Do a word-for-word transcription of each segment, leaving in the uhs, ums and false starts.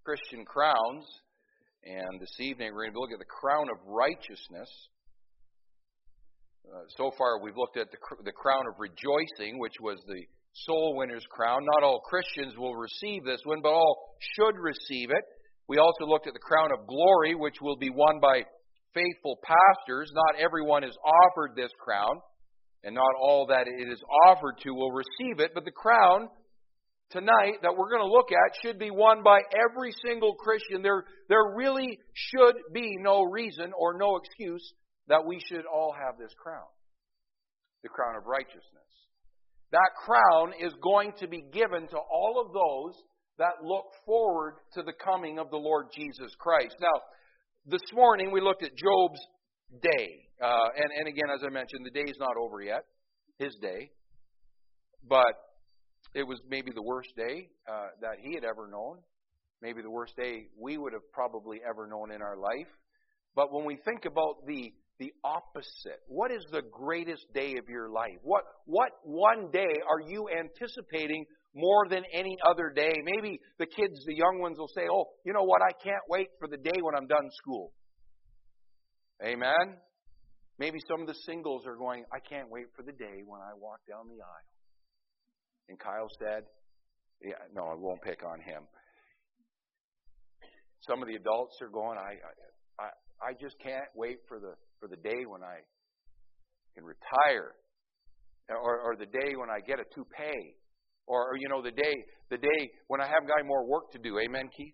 Christian crowns. And this evening we're going to look at the crown of righteousness. Uh, so far we've looked at the, the crown of rejoicing, which was the soul winner's crown. Not all Christians will receive this one, but all should receive it. We also looked at the crown of glory, which will be won by faithful pastors. Not everyone is offered this crown, and not all that it is offered to will receive it. But the crown tonight that we're going to look at should be won by every single Christian. There, there really should be no reason or no excuse that we should all have this crown. The crown of righteousness. That crown is going to be given to all of those that look forward to the coming of the Lord Jesus Christ. Now, this morning we looked at Job's day. Uh, and, and again, as I mentioned, the day is not over yet. His day. But it was maybe the worst day uh, that he had ever known. Maybe the worst day we would have probably ever known in our life. But when we think about the the opposite, what is the greatest day of your life? What what one day are you anticipating more than any other day? Maybe the kids, the young ones will say, oh, you know what, I can't wait for the day when I'm done school. Amen? Maybe some of the singles are going, I can't wait for the day when I walk down the aisle. And Kyle said, yeah, no, I won't pick on him. Some of the adults are going, I I, I just can't wait for the for the day when I can retire. Or, or the day when I get a toupee. Or, or, you know, the day the day when I haven't got any more work to do. Amen, Keith?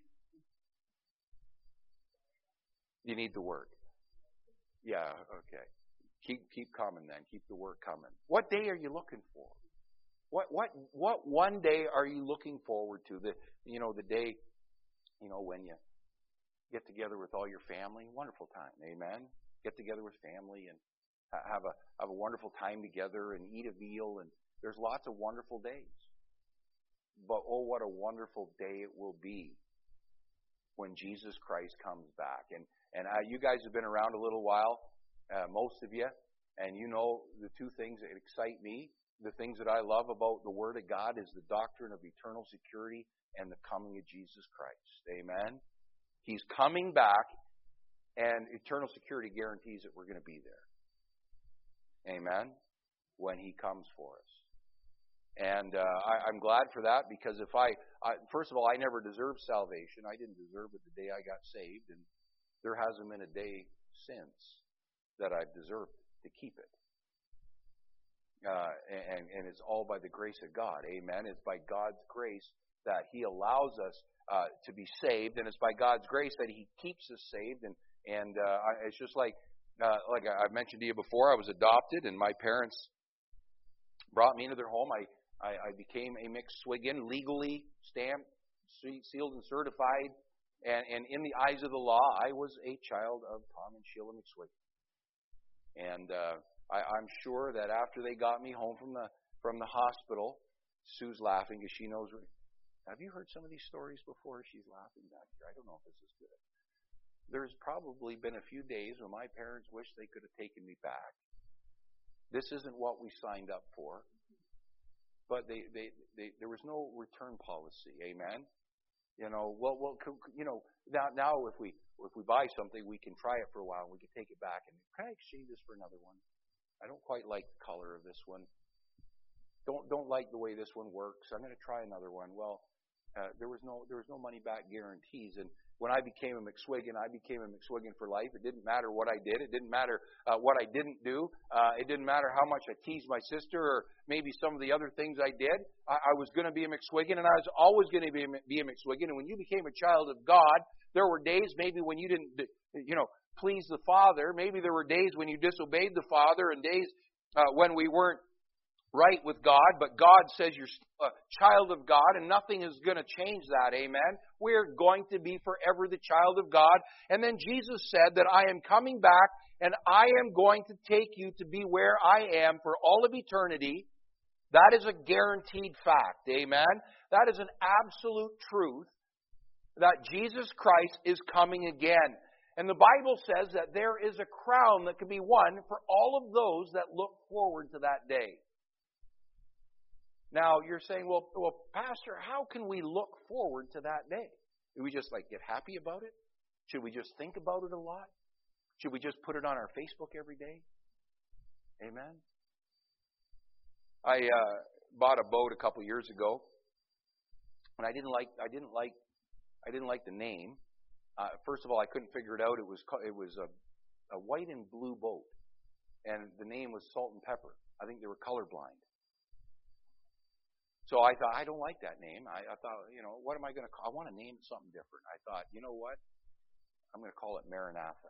You need the word. Yeah, okay. Keep keep coming then. Keep the word coming. What day are you looking for? What what what one day are you looking forward to? The you know the day, you know when you get together with all your family, wonderful time, amen. Get together with family and have a have a wonderful time together and eat a meal, and there's lots of wonderful days. But oh, what a wonderful day it will be when Jesus Christ comes back. And and uh, you guys have been around a little while, uh, most of you, and you know the two things that excite me. The things that I love about the Word of God is the doctrine of eternal security and the coming of Jesus Christ. Amen? He's coming back, and eternal security guarantees that we're going to be there. Amen? When He comes for us. And uh, I, I'm glad for that, because if I, I, first of all, I never deserved salvation. I didn't deserve it the day I got saved, and there hasn't been a day since that I've deserved to keep it. Uh, and, and it's all by the grace of God. Amen. It's by God's grace that He allows us uh, to be saved, and it's by God's grace that He keeps us saved. And and uh, I, it's just like uh, like I mentioned to you before, I was adopted, and my parents brought me into their home. I I, I became a McSwiggan, legally stamped, sealed, and certified. And, and in the eyes of the law, I was a child of Tom and Sheila McSwiggan. And uh, I, I'm sure that after they got me home from the from the hospital, Sue's laughing because she knows. Have you heard some of these stories before? She's laughing back here. I don't know if this is good. There's probably been a few days when my parents wish they could have taken me back. This isn't what we signed up for. But they, they, they, there was no return policy. Amen. You know, well, well, you know, now, now if we if we buy something, we can try it for a while and we can take it back. And can I exchange this for another one? I don't quite like the color of this one. Don't don't like the way this one works. I'm going to try another one. Well, uh, there was no there was no money back guarantees. And when I became a McSwiggan, I became a McSwiggan for life. It didn't matter what I did. It didn't matter uh, what I didn't do. Uh, it didn't matter how much I teased my sister or maybe some of the other things I did. I, I was going to be a McSwiggan, and I was always going to be a, be a McSwiggan. And when you became a child of God, there were days maybe when you didn't, you know, please the Father. Maybe there were days when you disobeyed the Father, and days uh, when we weren't right with God, but God says you're a child of God, and nothing is going to change that. Amen. We're going to be forever the child of God. And then Jesus said that I am coming back, and I am going to take you to be where I am for all of eternity. That is a guaranteed fact. Amen. That is an absolute truth that Jesus Christ is coming again. And the Bible says that there is a crown that can be won for all of those that look forward to that day. Now, you're saying, well, well, Pastor, how can we look forward to that day? Do we just like get happy about it? Should we just think about it a lot? Should we just put it on our Facebook every day? Amen. I uh, bought a boat a couple years ago, and I didn't like I didn't like I didn't like the name. Uh, first of all, I couldn't figure it out. It was it was a, a white and blue boat, and the name was Salt and Pepper. I think they were colorblind. So I thought, I don't like that name. I, I thought, you know, what am I going to call? I want to name something different. I thought, you know what? I'm going to call it Maranatha.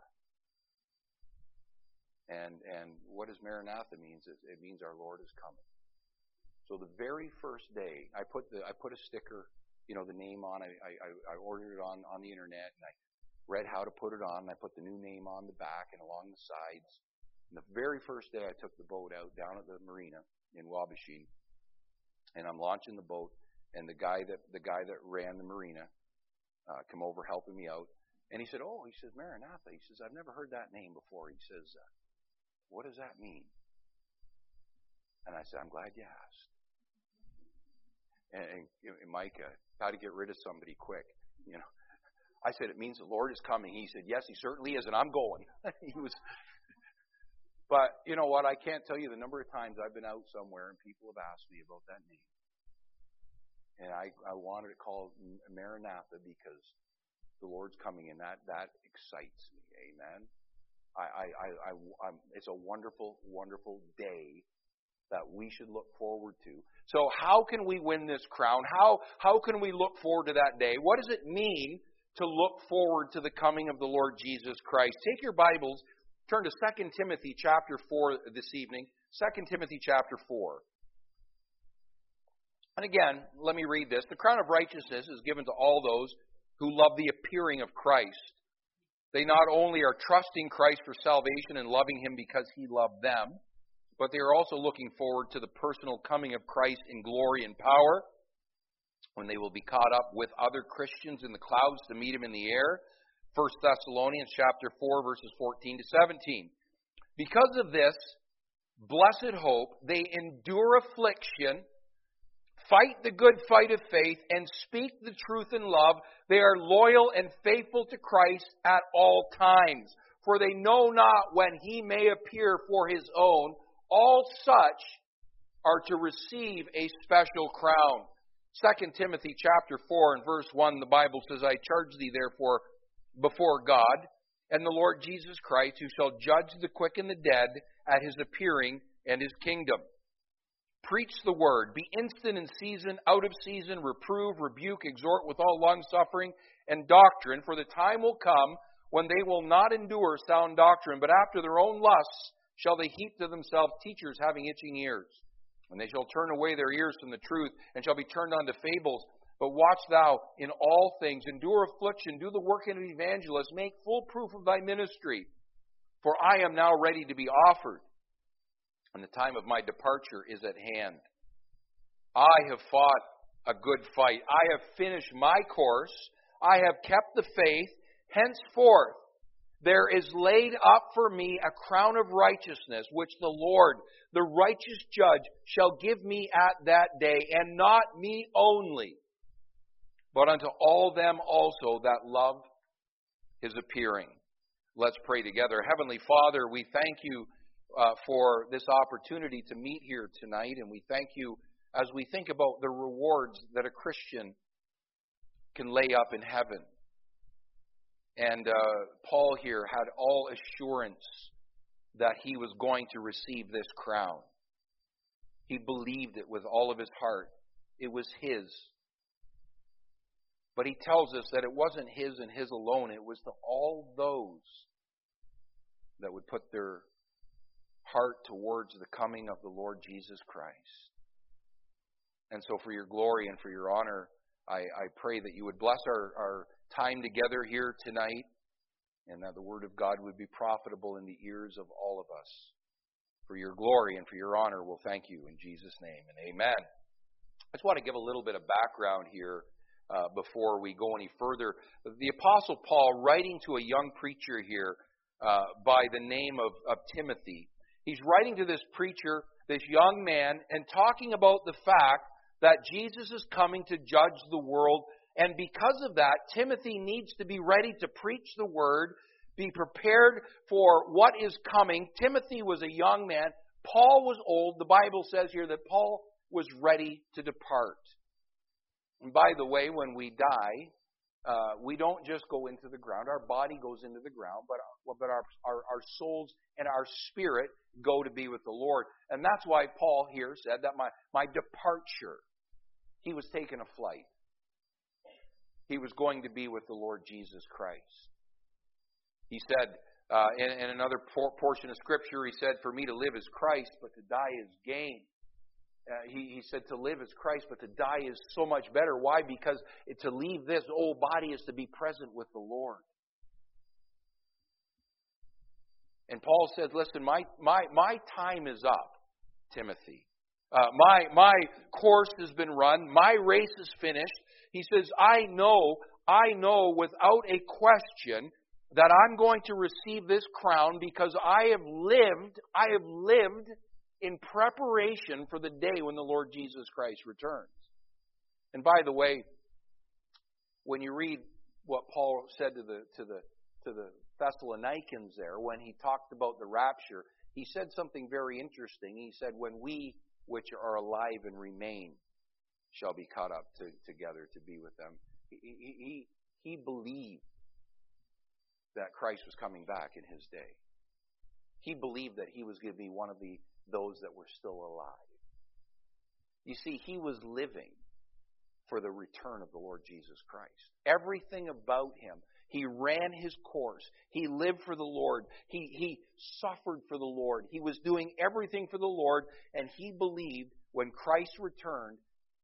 And and what does Maranatha means? It, it means our Lord is coming. So the very first day, I put the I put a sticker, you know, the name on. I I, I ordered it on, on the internet, and I read how to put it on. And I put the new name on the back and along the sides. And the very first day, I took the boat out down at the marina in Wabashin. And I'm launching the boat, and the guy that the guy that ran the marina uh, come over helping me out, and he said, "Oh," he says, "Maranatha." He says, "I've never heard that name before." He says, uh, "What does that mean?" And I said, "I'm glad you asked." And, and, and Mike, uh, how to get rid of somebody quick, you know? I said, "It means the Lord is coming." He said, "Yes, He certainly is, and I'm going." He was. But you know what? I can't tell you the number of times I've been out somewhere and people have asked me about that name. And I, I wanted to call it Maranatha because the Lord's coming, and that, that excites me. Amen. I, I, I, I, I'm, it's a wonderful, wonderful day that we should look forward to. So how can we win this crown? How, how can we look forward to that day? What does it mean to look forward to the coming of the Lord Jesus Christ? Take your Bibles. Turn to Second Timothy chapter four this evening. Second Timothy chapter four. And again, let me read this. The crown of righteousness is given to all those who love the appearing of Christ. They not only are trusting Christ for salvation and loving Him because He loved them, but they are also looking forward to the personal coming of Christ in glory and power, when they will be caught up with other Christians in the clouds to meet Him in the air. First Thessalonians chapter four, verses fourteen to seventeen. Because of this blessed hope, they endure affliction, fight the good fight of faith, and speak the truth in love. They are loyal and faithful to Christ at all times. For they know not when He may appear for His own. All such are to receive a special crown. Second Timothy chapter four and verse one, the Bible says, I charge thee therefore before God and the Lord Jesus Christ, who shall judge the quick and the dead at His appearing and His kingdom. Preach the word. Be instant in season, out of season. Reprove, rebuke, exhort with all longsuffering and doctrine. For the time will come when they will not endure sound doctrine, but after their own lusts shall they heap to themselves teachers having itching ears. And they shall turn away their ears from the truth, and shall be turned unto fables. But watch thou in all things, endure affliction, do the work of an evangelist, make full proof of thy ministry. For I am now ready to be offered, and the time of my departure is at hand. I have fought a good fight. I have finished my course. I have kept the faith. Henceforth there is laid up for me a crown of righteousness, which the Lord, the righteous judge, shall give me at that day, and not me only, but unto all them also that love His appearing. Let's pray together. Heavenly Father, we thank You uh, for this opportunity to meet here tonight, and we thank You as we think about the rewards that a Christian can lay up in heaven. And uh, Paul here had all assurance that he was going to receive this crown. He believed it with all of his heart. It was his. But he tells us that it wasn't his and his alone. It was to all those that would put their heart towards the coming of the Lord Jesus Christ. And so for Your glory and for Your honor, I, I pray that You would bless our, our time together here tonight, and that the Word of God would be profitable in the ears of all of us. For Your glory and for Your honor, we'll thank You in Jesus' name, and amen. I just want to give a little bit of background here uh, before we go any further. The Apostle Paul, writing to a young preacher here uh, by the name of, of Timothy, he's writing to this preacher, this young man, and talking about the fact that Jesus is coming to judge the world And because of that, Timothy needs to be ready to preach the word, be prepared for what is coming. Timothy was a young man. Paul was old. The Bible says here that Paul was ready to depart. And by the way, when we die, uh, we don't just go into the ground. Our body goes into the ground, but, but our, our, our souls and our spirit go to be with the Lord. And that's why Paul here said that my, my departure, he was taking a flight. He was going to be with the Lord Jesus Christ. He said, uh, in, in another por- portion of Scripture, he said, for me to live is Christ, but to die is gain. Uh, he, he said to live is Christ, but to die is so much better. Why? Because to leave this old body is to be present with the Lord. And Paul says, listen, my, my, my time is up, Timothy. Uh, my, my course has been run. My race is finished. He says, I know, I know without a question that I'm going to receive this crown because I have lived, I have lived in preparation for the day when the Lord Jesus Christ returns. And by the way, when you read what Paul said to the to the to the Thessalonians there, when he talked about the rapture, he said something very interesting. He said, when we which are alive and remain shall be caught up to, together to be with them. He, he, he believed that Christ was coming back in his day. He believed that he was going to be one of the those that were still alive. You see, he was living for the return of the Lord Jesus Christ. Everything about him, he ran his course. He lived for the Lord. He, he suffered for the Lord. He was doing everything for the Lord, and he believed when Christ returned,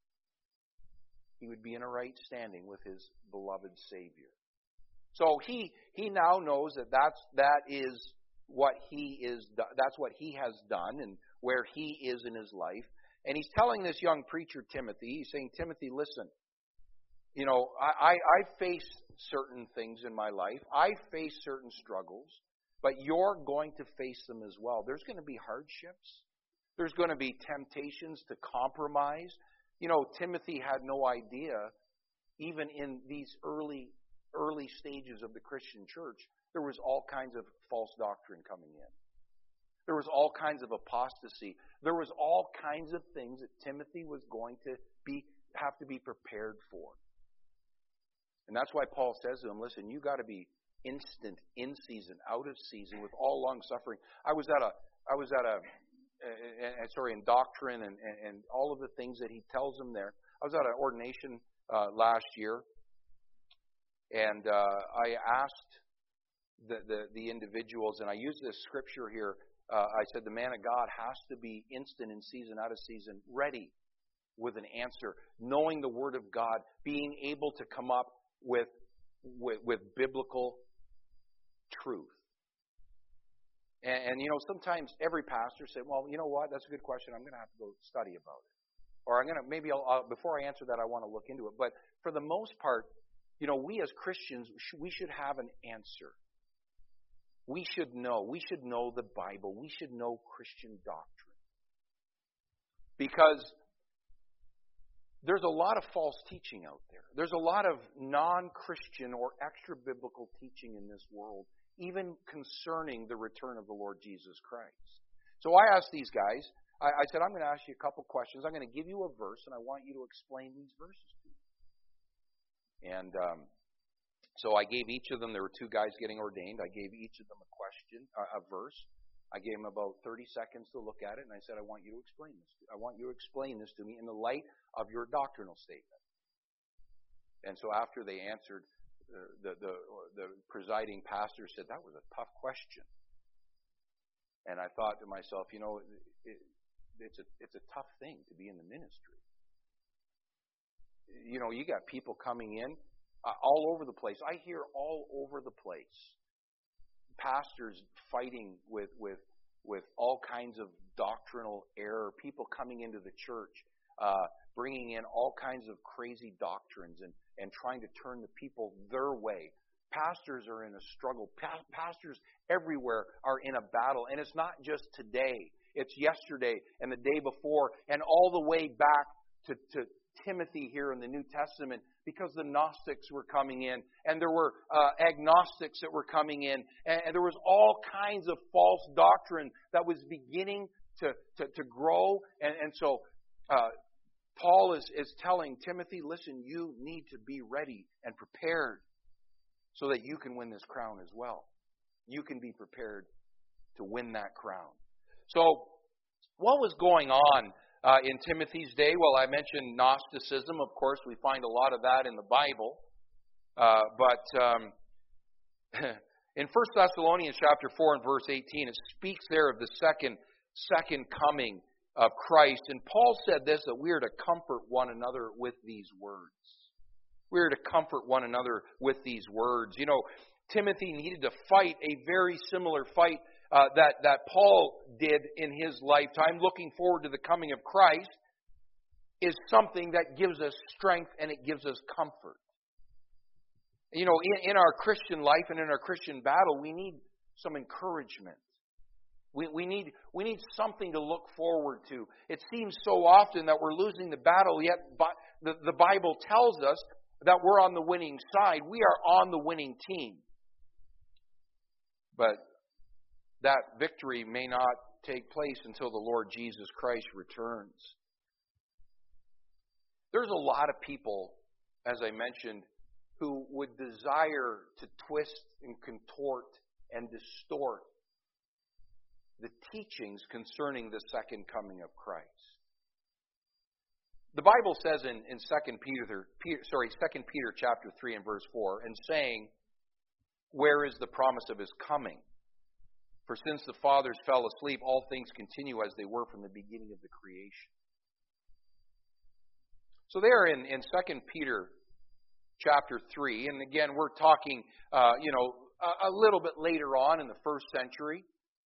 he would be in a right standing with his beloved Savior. So he he now knows that that's, that is what he is. That's what he has done and where he is in his life. And he's telling this young preacher, Timothy, he's saying, Timothy, listen, you know, I, I, I face certain things in my life. I face certain struggles, but you're going to face them as well. There's going to be hardships. There's going to be temptations to compromise. You know, Timothy had no idea, even in these early early stages of the Christian church, there was all kinds of false doctrine coming in. There was all kinds of apostasy. There was all kinds of things that Timothy was going to be have to be prepared for. And that's why Paul says to him, listen, you got to be instant, in season, out of season, with all long suffering. I was at a, I was at a, uh, sorry, in doctrine and, and, and all of the things that he tells them there. I was at an ordination uh, last year, and uh, I asked the, the, the individuals, and I used this scripture here. Uh, I said the man of God has to be instant in season, out of season, ready with an answer, knowing the Word of God, being able to come up with with, with biblical truth. And, and, you know, sometimes every pastor said, well, you know what, that's a good question. I'm going to have to go study about it. Or I'm going to, maybe I'll, I'll, before I answer that, I want to look into it. But for the most part, you know, we as Christians, we should have an answer. We should know. We should know the Bible. We should know Christian doctrine. Because there's a lot of false teaching out there. There's a lot of non-Christian or extra-biblical teaching in this world, even concerning the return of the Lord Jesus Christ. So I asked these guys, I, I said, I'm going to ask you a couple questions. I'm going to give you a verse, and I want you to explain these verses to me. And um, so I gave each of them, there were two guys getting ordained, I gave each of them a question, uh, a verse. I gave them about thirty seconds to look at it, and I said, I want you to explain this. I want you to explain this to me in the light of your doctrinal statement. And so after they answered, uh, the, the, the presiding pastor said, that was a tough question. And I thought to myself, you know, it, it's a it's a tough thing to be in the ministry. You know, you got people coming in uh, all over the place. I hear all over the place pastors fighting with with with all kinds of doctrinal error. People coming into the church, uh, bringing in all kinds of crazy doctrines and and trying to turn the people their way. Pastors are in a struggle. Pa- pastors everywhere are in a battle, and it's not just today. It's yesterday and the day before, and all the way back to to Timothy here in the New Testament because the Gnostics were coming in, and there were uh, agnostics that were coming in, and, and there was all kinds of false doctrine that was beginning to, to, to grow. And, and so uh, Paul is, is telling Timothy, listen, you need to be ready and prepared so that you can win this crown as well. You can be prepared to win that crown. So, what was going on uh, in Timothy's day? Well, I mentioned Gnosticism. Of course, we find a lot of that in the Bible. Uh, but um, in First Thessalonians chapter four and verse eighteen, it speaks there of the second, second coming of Christ. And Paul said this, that we are to comfort one another with these words. We are to comfort one another with these words. You know, Timothy needed to fight a very similar fight uh, that, that Paul did in his lifetime. Looking forward to the coming of Christ is something that gives us strength and it gives us comfort. You know, in, in our Christian life and in our Christian battle, we need some encouragement. We, we need we need something to look forward to. It seems so often that we're losing the battle, yet the, the Bible tells us that we're on the winning side. We are on the winning team. But that victory may not take place until the Lord Jesus Christ returns. There's a lot of people, as I mentioned, who would desire to twist and contort and distort the teachings concerning the second coming of Christ. The Bible says in, in Second Peter, Peter, sorry, Second Peter chapter three and verse four, and saying, where is the promise of his coming? For since the fathers fell asleep, all things continue as they were from the beginning of the creation. So there in, in Second Peter chapter three, and again we're talking, uh, you know, a, a little bit later on in the first century,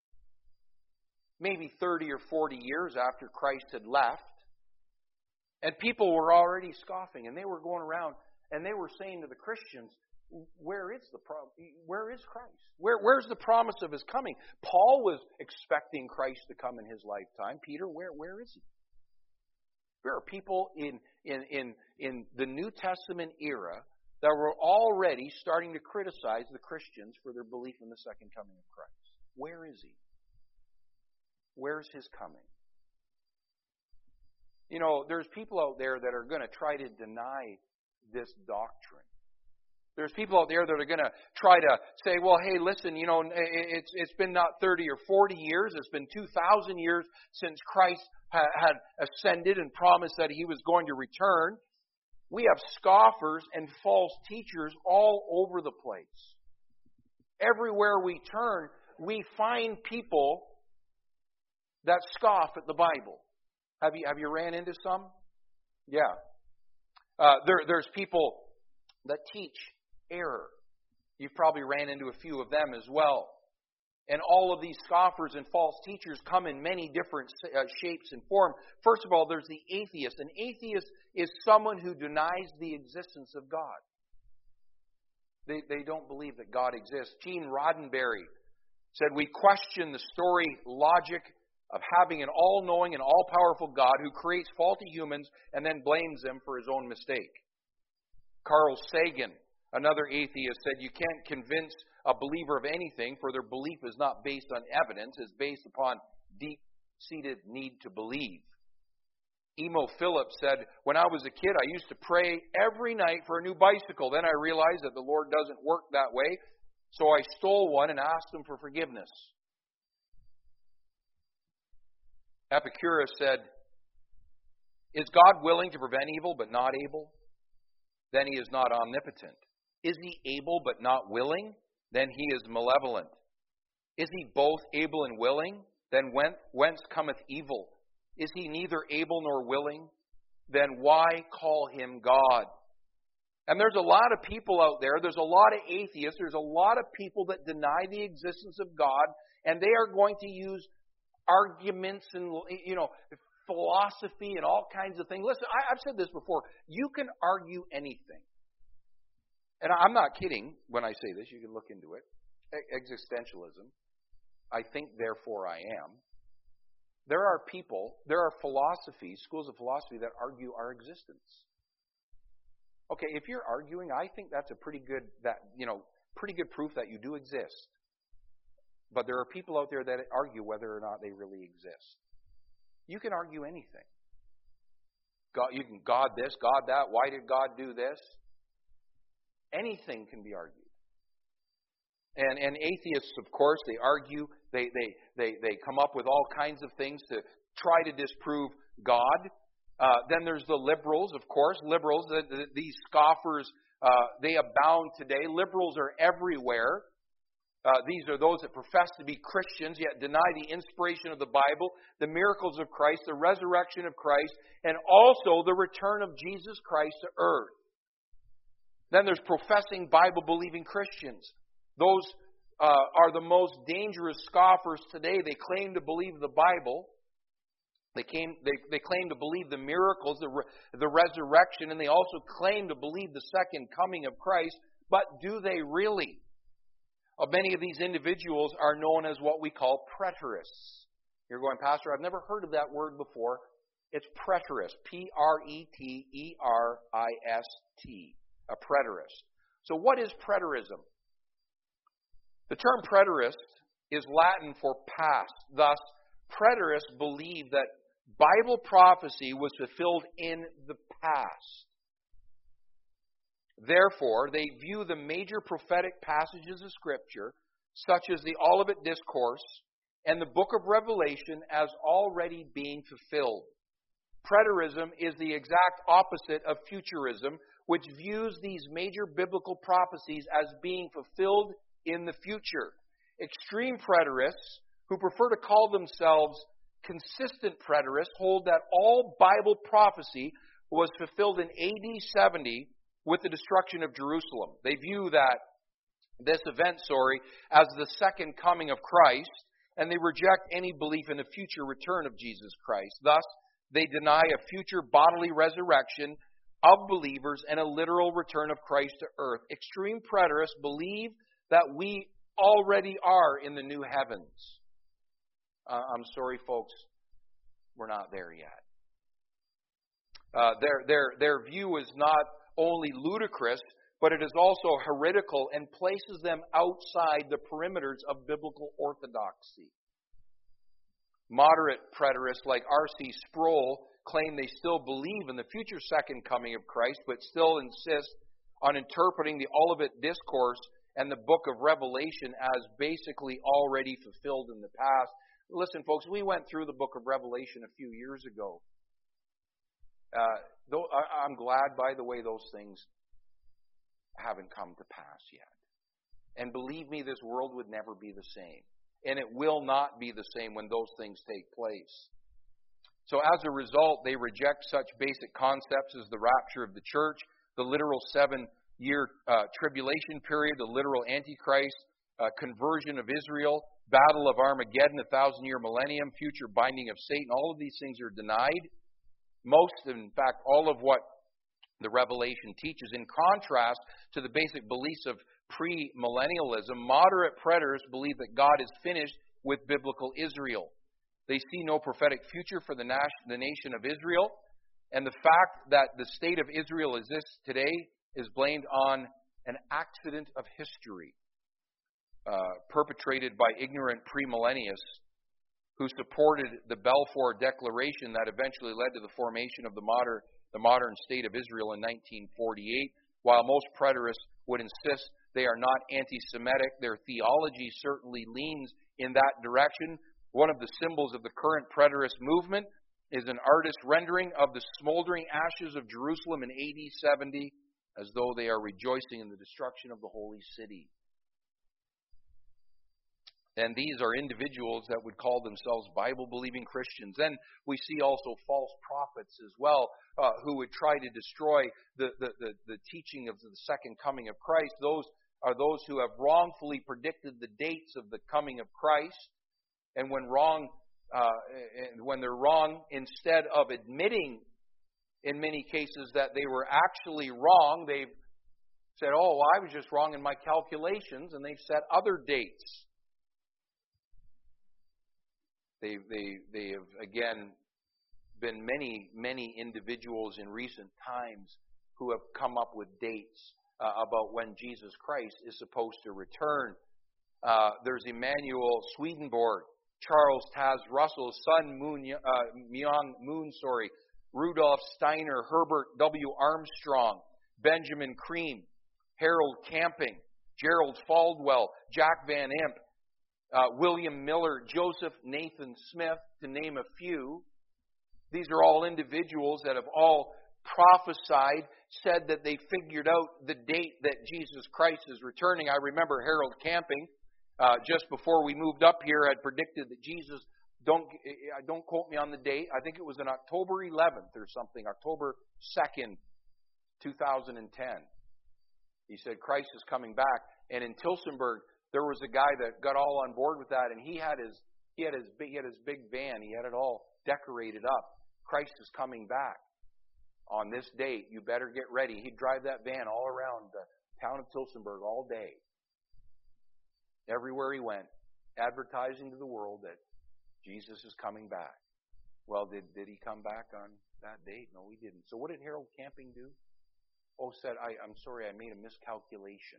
maybe thirty or forty years after Christ had left, and people were already scoffing, and they were going around, and they were saying to the Christians, where is the pro- where is Christ? Where, where's the promise of his coming? Paul was expecting Christ to come in his lifetime. Peter, where, where is he? There are people in, in, in, in the New Testament era that were already starting to criticize the Christians for their belief in the second coming of Christ. Where is he? Where's his coming? You know, there's people out there that are going to try to deny this doctrine. There's people out there that are going to try to say, well, hey, listen, you know, it's it's been not thirty or forty years. It's been two thousand years since Christ had ascended and promised that he was going to return. We have scoffers and false teachers all over the place. Everywhere we turn, we find people that scoff at the Bible. Have you have you ran into some? Yeah. Uh, there, there's people that teach error. You've probably ran into a few of them as well. And all of these scoffers and false teachers come in many different uh, shapes and forms. First of all, there's the atheist. An atheist is someone who denies the existence of God. They, they don't believe that God exists. Gene Roddenberry said, we question the story logic of having an all-knowing and all-powerful God who creates faulty humans and then blames them for his own mistake. Carl Sagan, another atheist, said you can't convince a believer of anything, for their belief is not based on evidence, it's based upon deep-seated need to believe. Emo Phillips said, when I was a kid, I used to pray every night for a new bicycle. Then I realized that the Lord doesn't work that way, so I stole one and asked him for forgiveness. Epicurus said, is God willing to prevent evil but not able? Then he is not omnipotent. Is he able but not willing? Then he is malevolent. Is he both able and willing? Then whence cometh evil? Is he neither able nor willing? Then why call him God? And there's a lot of people out there, there's a lot of atheists, there's a lot of people that deny the existence of God, and they are going to use arguments and, you know, philosophy and all kinds of things. Listen, I, I've said this before. You can argue anything. And I'm not kidding when I say this. You can look into it. Existentialism. I think, therefore I am. There are people, there are philosophies, schools of philosophy that argue our existence. Okay, if you're arguing, I think that's a pretty good that you know pretty good proof that you do exist. But there are people out there that argue whether or not they really exist. You can argue anything. God, you can God this, God that. Why did God do this? Anything can be argued. And and atheists, of course, they argue. They they they they come up with all kinds of things to try to disprove God. Uh, then there's the liberals, of course. Liberals, the, the, these scoffers, uh, they abound today. Liberals are everywhere. Uh, these are those that profess to be Christians, yet deny the inspiration of the Bible, the miracles of Christ, the resurrection of Christ, and also the return of Jesus Christ to earth. Then there's professing Bible-believing Christians. Those uh, are the most dangerous scoffers today. They claim to believe the Bible. They, came, they, they claim to believe the miracles, the, re, the resurrection, and they also claim to believe the second coming of Christ. But do they really? Uh, many of these individuals are known as what we call preterists. You're going, Pastor, I've never heard of that word before. It's preterist. P R E T E R I S T. A preterist. So what is preterism? The term preterist is Latin for past. Thus, preterists believe that Bible prophecy was fulfilled in the past. Therefore, they view the major prophetic passages of Scripture, such as the Olivet Discourse and the book of Revelation, as already being fulfilled. Preterism is the exact opposite of futurism, which views these major biblical prophecies as being fulfilled in the future. Extreme preterists, who prefer to call themselves consistent preterists, hold that all Bible prophecy was fulfilled in A D seventy with the destruction of Jerusalem. They view that this event, sorry, as the second coming of Christ, and they reject any belief in a future return of Jesus Christ. Thus, they deny a future bodily resurrection of believers and a literal return of Christ to earth. Extreme preterists believe that we already are in the new heavens. Uh, I'm sorry, folks, we're not there yet. Uh, their, their, their view is not only ludicrous, but it is also heretical and places them outside the perimeters of biblical orthodoxy. Moderate preterists like R C Sproul claim they still believe in the future second coming of Christ, but still insist on interpreting the Olivet Discourse and the book of Revelation as basically already fulfilled in the past. Listen, folks, we went through the book of Revelation a few years ago. Uh, though, I, I'm glad, by the way, those things haven't come to pass yet. And believe me, this world would never be the same. And it will not be the same when those things take place. So as a result, they reject such basic concepts as the rapture of the church, the literal seven-year uh, tribulation period, the literal Antichrist, uh, conversion of Israel, battle of Armageddon, a thousand-year millennium, future binding of Satan. All of these things are denied. Most, in fact, all of what the Revelation teaches. In contrast to the basic beliefs of pre-millennialism, moderate preterists believe that God is finished with biblical Israel. They see no prophetic future for the nation of Israel, and the fact that the state of Israel exists today is blamed on an accident of history uh, perpetrated by ignorant premillennialists who supported the Balfour Declaration that eventually led to the formation of the modern, the modern state of Israel in nineteen forty-eight. While most preterists would insist they are not anti-Semitic, their theology certainly leans in that direction. One of the symbols of the current preterist movement is an artist's rendering of the smoldering ashes of Jerusalem in A D seventy, as though they are rejoicing in the destruction of the holy city. And these are individuals that would call themselves Bible-believing Christians. Then we see also false prophets as well, uh, who would try to destroy the, the, the, the teaching of the second coming of Christ. Those are those who have wrongfully predicted the dates of the coming of Christ. And when wrong, uh, when they're wrong, instead of admitting in many cases that they were actually wrong, they've said, oh, well, I was just wrong in my calculations, and they've set other dates. They they they have again been many many individuals in recent times who have come up with dates uh, about when Jesus Christ is supposed to return. Uh, there's Emmanuel Swedenborg, Charles Taz Russell, Sun Moon, uh, Myung Moon, sorry, Rudolf Steiner, Herbert W. Armstrong, Benjamin Cream, Harold Camping, Gerald Faldwell, Jack Van Imp, uh, William Miller, Joseph Nathan Smith, to name a few. These are all individuals that have all prophesied, said that they figured out the date that Jesus Christ is returning. I remember Harold Camping, uh, just before we moved up here, had predicted that Jesus, don't don't quote me on the date, I think it was on October eleventh or something, October second, two thousand ten. He said Christ is coming back. And in Tilsonburg, there was a guy that got all on board with that, and he had his he had his big he had his big van, he had it all decorated up. Christ is coming back on this date. You better get ready. He'd drive that van all around the town of Tilsonburg all day. Everywhere he went, advertising to the world that Jesus is coming back. Well, did, did he come back on that date? No, he didn't. So what did Harold Camping do? Oh, said, I, I'm sorry, I made a miscalculation.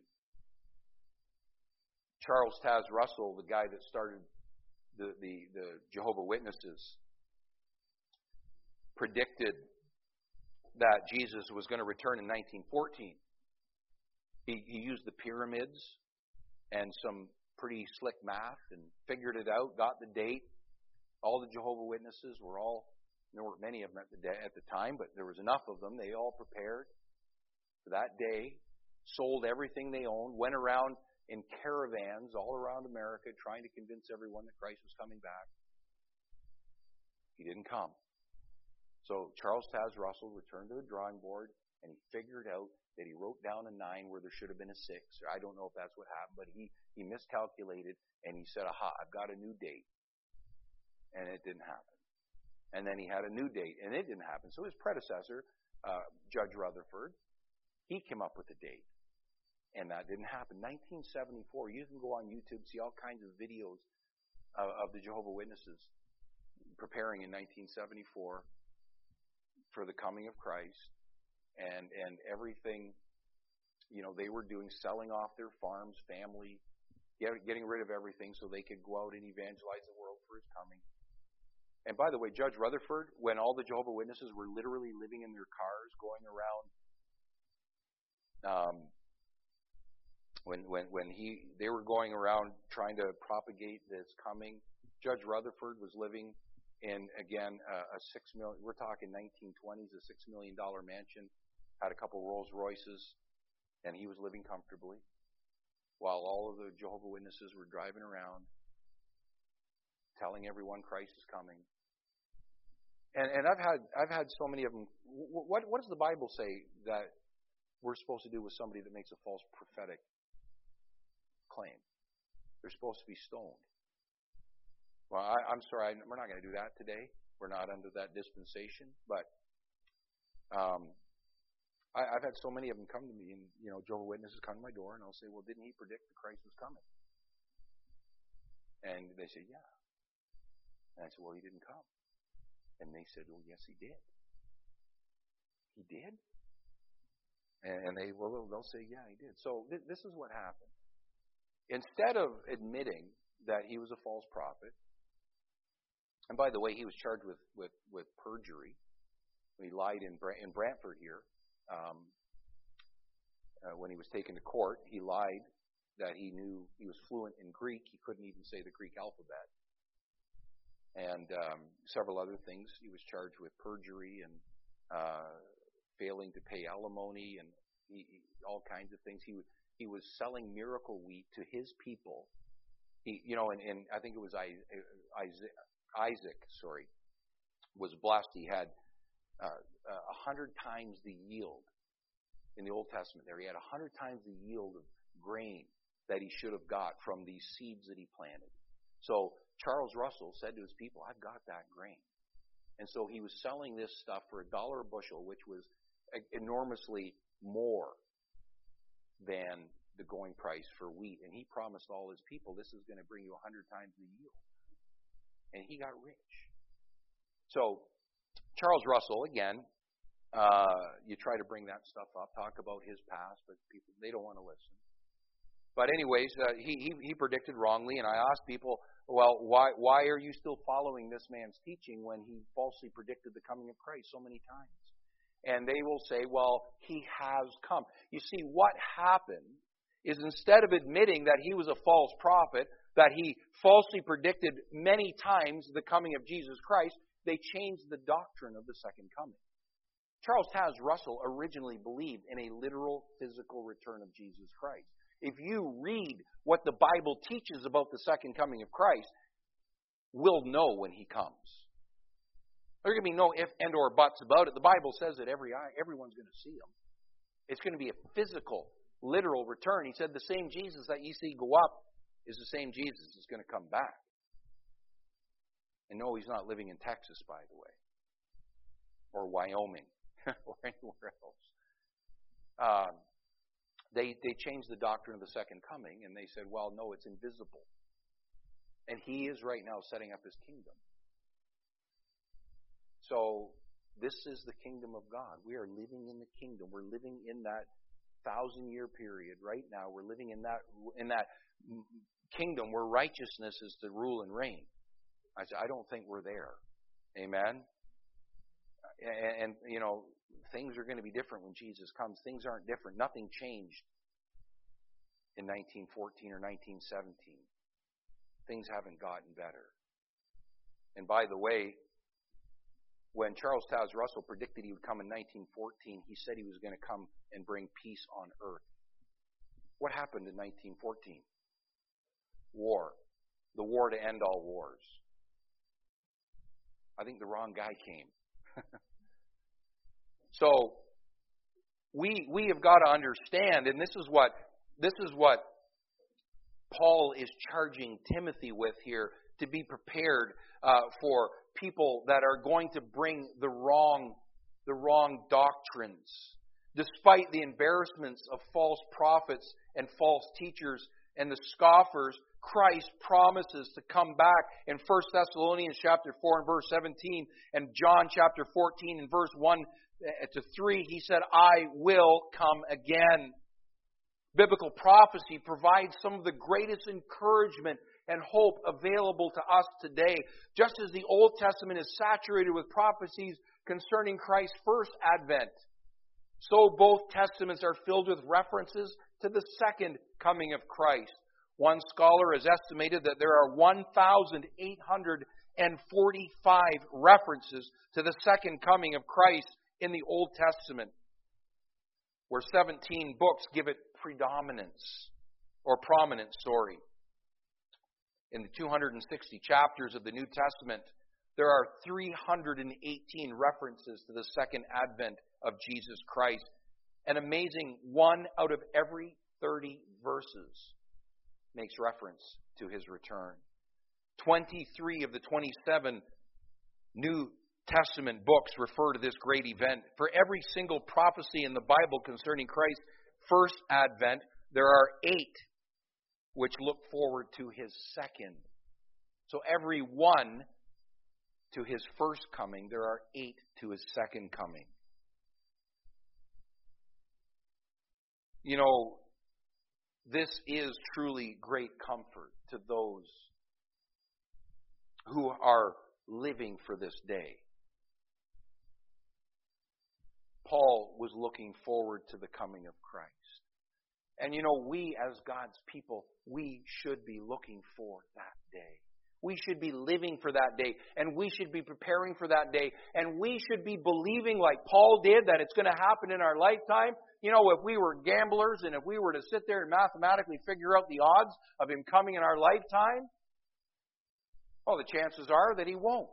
Charles Taz Russell, the guy that started the, the, the Jehovah's Witnesses, predicted that Jesus was going to return in nineteen fourteen. He, he used the pyramids and some pretty slick math and figured it out, got the date. All the Jehovah's Witnesses were all, there weren't many of them at the, day, at the time, but there was enough of them. They all prepared for that day, sold everything they owned, went around in caravans all around America trying to convince everyone that Christ was coming back. He didn't come. So Charles Taz Russell returned to the drawing board, and he figured out that he wrote down a nine where there should have been a six. I don't know if that's what happened, but he, he miscalculated, and he said, aha, I've got a new date. And it didn't happen. And then he had a new date, and it didn't happen. So his predecessor, uh, Judge Rutherford, he came up with a date. And that didn't happen. nineteen seventy-four, you can go on YouTube, see all kinds of videos of, of the Jehovah's Witnesses preparing in nineteen seventy-four for the coming of Christ, and and everything, you know, they were doing, selling off their farms, family, get, getting rid of everything so they could go out and evangelize the world for His coming. And by the way, Judge Rutherford, when all the Jehovah's Witnesses were literally living in their cars, going around, um, when when when he they were going around trying to propagate this coming, Judge Rutherford was living in, again, uh, a six million, we're talking nineteen twenties, a six million dollar mansion, had a couple Rolls Royces, and he was living comfortably, while all of the Jehovah's Witnesses were driving around, telling everyone Christ is coming. And and I've had I've had so many of them. What what does the Bible say that we're supposed to do with somebody that makes a false prophetic claim? They're supposed to be stoned. Well, I, I'm sorry, I, we're not going to do that today. We're not under that dispensation. But um, I, I've had so many of them come to me, and you know, Jehovah's Witnesses come to my door, and I'll say, "Well, didn't he predict that Christ was coming?" And they say, "Yeah." And I said, "Well, he didn't come." And they said, "Well, yes, he did." He did? And they, well, they'll say, "Yeah, he did." So th- this is what happened. Instead of admitting that he was a false prophet, and by the way, he was charged with, with, with perjury. He lied in, Bra- in Brantford here. Um, uh, when he was taken to court, he lied that he knew he was fluent in Greek. He couldn't even say the Greek alphabet. And um, several other things. He was charged with perjury and uh, failing to pay alimony and he, he, all kinds of things. He, he was selling miracle wheat to his people. He, you know, and, and I think it was Isaac, Isaac, sorry, was blessed. He had a uh, uh, hundred times the yield in the Old Testament. There, he had a hundred times the yield of grain that he should have got from these seeds that he planted. So Charles Russell said to his people, "I've got that grain," and so he was selling this stuff for a dollar a bushel, which was enormously more than the going price for wheat. And he promised all his people, "This is going to bring you a hundred times the yield." and he got rich. So, Charles Russell, again, uh, you try to bring that stuff up, talk about his past, but people, they don't want to listen. But anyways, uh, he, he he predicted wrongly, and I asked people, well, why why are you still following this man's teaching when he falsely predicted the coming of Christ so many times? And they will say, well, he has come. You see, what happened is instead of admitting that he was a false prophet, that he falsely predicted many times the coming of Jesus Christ, they changed the doctrine of the second coming. Charles Taze Russell originally believed in a literal physical return of Jesus Christ. If you read what the Bible teaches about the second coming of Christ, we'll know when he comes. There's going to be no if and or buts about it. The Bible says that every eye, everyone's going to see him. It's going to be a physical, literal return. He said the same Jesus that you see go up is the same Jesus that's going to come back. And no, he's not living in Texas, by the way, or Wyoming, or anywhere else. Um, they they changed the doctrine of the second coming, and they said, well, no, it's invisible. And he is right now setting up his kingdom. So this is the kingdom of God. We are living in the kingdom. We're living in that thousand-year period right now. We're living in that in that kingdom where righteousness is to rule and reign. I said, I don't think we're there. Amen? And, and, you know, things are going to be different when Jesus comes. Things aren't different. Nothing changed in nineteen fourteen or nineteen seventeen. Things haven't gotten better. And by the way, when Charles Taze Russell predicted he would come in nineteen fourteen, he said he was going to come and bring peace on earth. What happened in nineteen fourteen? War. The war to end all wars. I think the wrong guy came. So we we have got to understand, and this is what this is what Paul is charging Timothy with here, to be prepared uh, for people that are going to bring the wrong the wrong doctrines. Despite the embarrassments of false prophets and false teachers and the scoffers, Christ promises to come back in First Thessalonians chapter four and verse seventeen and John chapter fourteen and verse one to three. He said, I will come again. Biblical prophecy provides some of the greatest encouragement and hope available to us today. Just as the Old Testament is saturated with prophecies concerning Christ's first advent, so both testaments are filled with references to the second coming of Christ. One scholar has estimated that there are one thousand eight hundred forty-five references to the second coming of Christ in the Old Testament, where seventeen books give it predominance, or prominence, sorry. In the two hundred sixty chapters of the New Testament, there are three hundred eighteen references to the second advent of Jesus Christ. An amazing one out of every thirty verses makes reference to his return. twenty-three of the twenty-seven New Testament books refer to this great event. For every single prophecy in the Bible concerning Christ's first advent, there are eight which look forward to his second. So every one to his first coming, there are eight to his second coming. You know, this is truly great comfort to those who are living for this day. Paul was looking forward to the coming of Christ. And you know, we as God's people, we should be looking for that day. We should be living for that day. And we should be preparing for that day. And we should be believing like Paul did that it's going to happen in our lifetime. You know, if we were gamblers and if we were to sit there and mathematically figure out the odds of him coming in our lifetime, well, the chances are that he won't.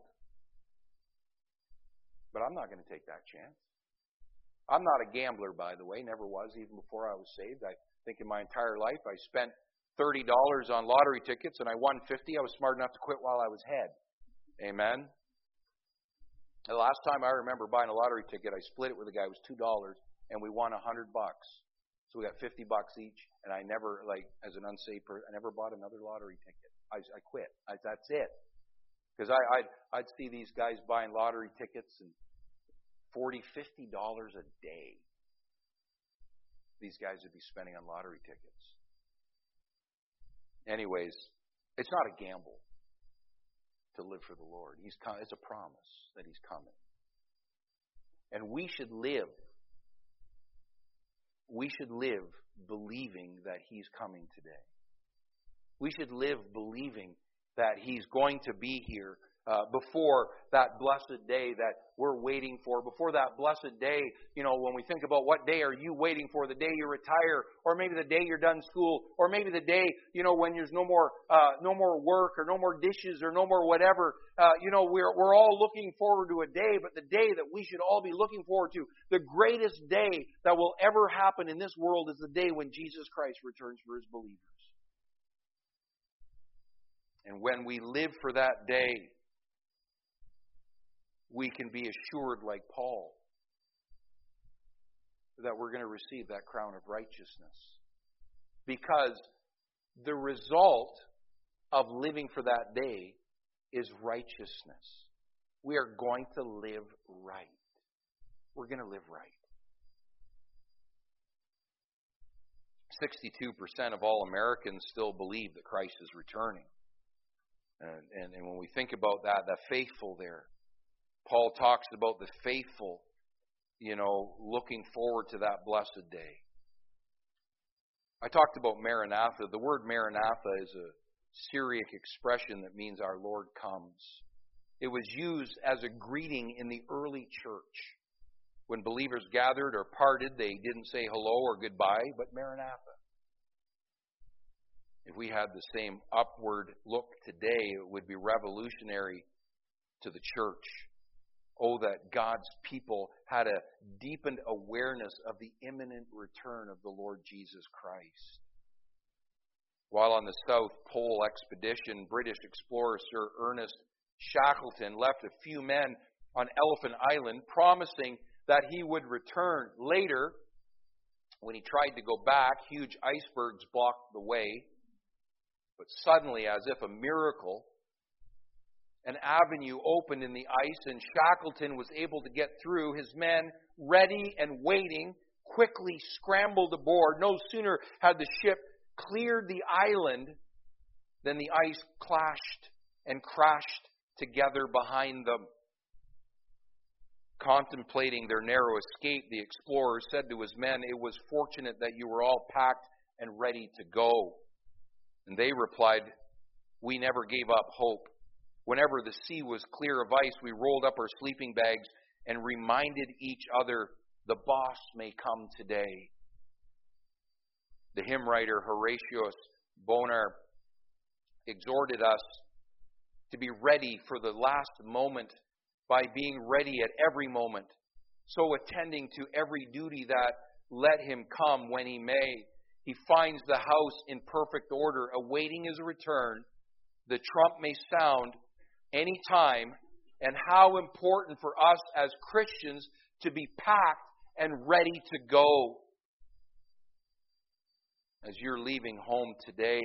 But I'm not going to take that chance. I'm not a gambler, by the way. Never was, even before I was saved. I think in my entire life I spent thirty dollars on lottery tickets and I won fifty. I was smart enough to quit while I was ahead. Amen? The last time I remember buying a lottery ticket, I split it with a guy. It was two dollars, and we won one hundred bucks. So we got fifty bucks each, and I never, like, as an unsaved person, I never bought another lottery ticket. I, I quit. I, that's it. Because I, I'd, I'd see these guys buying lottery tickets and forty dollars, fifty dollars a day these guys would be spending on lottery tickets. Anyways, it's not a gamble to live for the Lord. He's come, it's a promise that He's coming. And we should live, we should live believing that He's coming today. We should live believing that He's going to be here uh, before that blessed day that we're waiting for. Before that blessed day, you know, when we think about what day are you waiting for, the day you retire, or maybe the day you're done school, or maybe the day, you know, when there's no more, uh, no more work, or no more dishes, or no more whatever. Uh, you know, we're we're all looking forward to a day, but the day that we should all be looking forward to, the greatest day that will ever happen in this world, is the day when Jesus Christ returns for His believers. And when we live for that day, we can be assured, like Paul, that we're going to receive that crown of righteousness. Because the result of living for that day is righteousness. We are going to live right. We're going to live right. sixty-two percent of all Americans still believe that Christ is returning. And, and, and when we think about that, the faithful there, Paul talks about the faithful, you know, looking forward to that blessed day. I talked about Maranatha. The word Maranatha is a Syriac expression that means our Lord comes. It was used as a greeting in the early church. When believers gathered or parted, they didn't say hello or goodbye, but Maranatha. If we had the same upward look today, it would be revolutionary to the church. Oh, that God's people had a deepened awareness of the imminent return of the Lord Jesus Christ. While on the South Pole expedition, British explorer Sir Ernest Shackleton left a few men on Elephant Island, promising that he would return. Later, when he tried to go back, huge icebergs blocked the way. But suddenly, as if a miracle, an avenue opened in the ice, and Shackleton was able to get through. His men, ready and waiting, quickly scrambled aboard. No sooner had the ship cleared the island than the ice clashed and crashed together behind them. Contemplating their narrow escape, the explorer said to his men, "It was fortunate that you were all packed and ready to go." And they replied, "We never gave up hope. Whenever the sea was clear of ice, we rolled up our sleeping bags and reminded each other, the boss may come today." The hymn writer Horatius Bonar exhorted us to be ready for the last moment by being ready at every moment, so attending to every duty that let him come when he may. He finds the house in perfect order, awaiting his return. The trump may sound any time, and how important for us as Christians to be packed and ready to go. As you're leaving home today,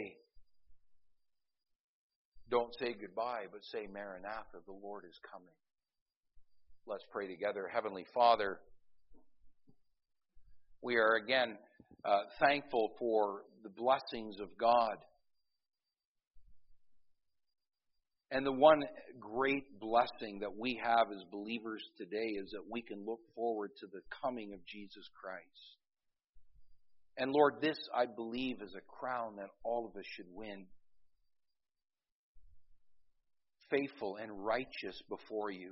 don't say goodbye, but say Maranatha, the Lord is coming. Let's pray together. Heavenly Father, we are again uh, thankful for the blessings of God. And the one great blessing that we have as believers today is that we can look forward to the coming of Jesus Christ. And Lord, this, I believe, is a crown that all of us should win. Faithful and righteous before you.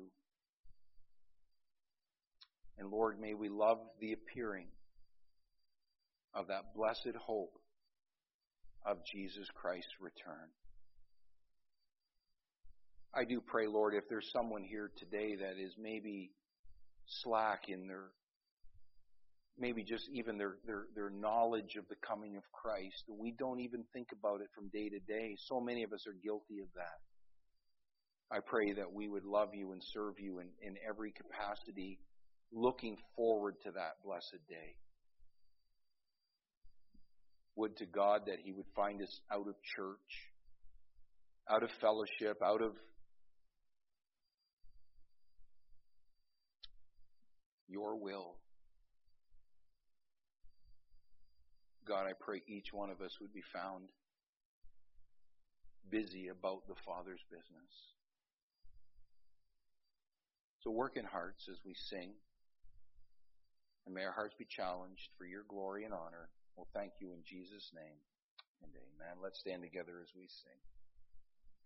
And Lord, may we love the appearing of that blessed hope of Jesus Christ's return. I do pray, Lord, if there's someone here today that is maybe slack in their, maybe just even their, their, their knowledge of the coming of Christ, we don't even think about it from day to day. So many of us are guilty of that. I pray that we would love you and serve you in, in every capacity, looking forward to that blessed day. Would to God that He would find us out of church, out of fellowship, out of your will. God, I pray each one of us would be found busy about the Father's business. So work in hearts as we sing. And may our hearts be challenged for your glory and honor. We'll thank you in Jesus' name. And amen. Let's stand together as we sing.